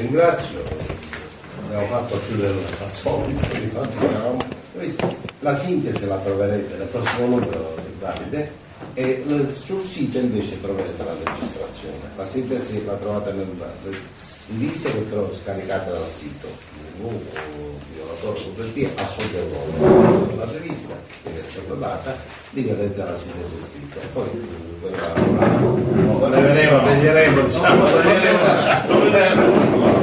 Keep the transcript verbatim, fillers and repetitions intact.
ringrazio, abbiamo fatto più del al solito, la sintesi la troverete nel prossimo numero di Davide e sul sito invece troverete la registrazione. La sintesi la trovate nel lista che però scaricate dal sito violatore punto it a Sud Europa, la rivista che vi è stata data, lì vedete la sintesi scritta e poi quella la vedremo, taglieremo, diciamo,